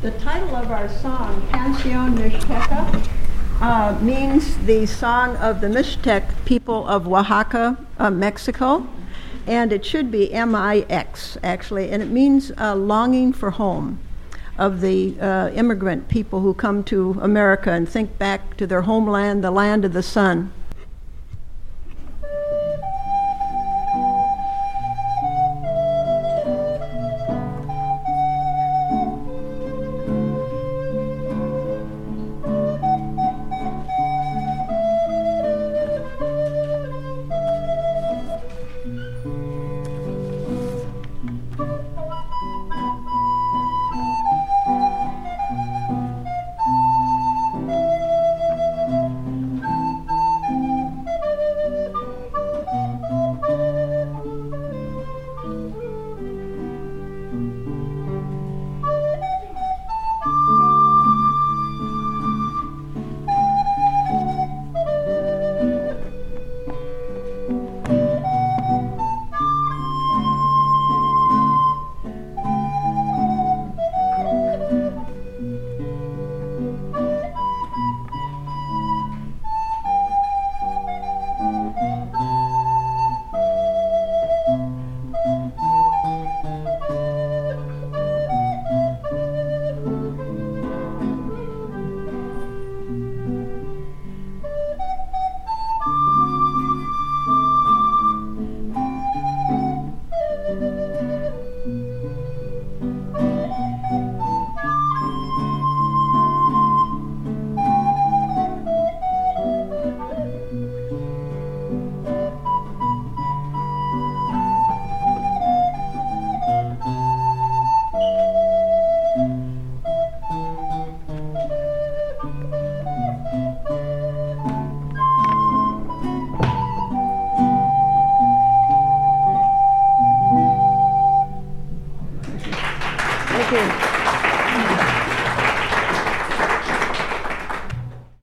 The title of our song, Canción Mixteca, means the song of the Mixtec people of Oaxaca, Mexico, and it should be M-I-X, actually, and it means longing for home of the immigrant people who come to America and think back to their homeland, the land of the sun. Thank you.